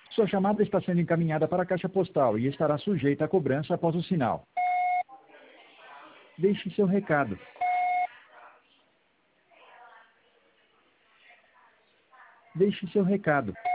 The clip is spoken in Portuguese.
Sua chamada está sendo encaminhada para a caixa postal e estará sujeita a cobrança após o sinal. Deixe seu recado. Deixe seu recado.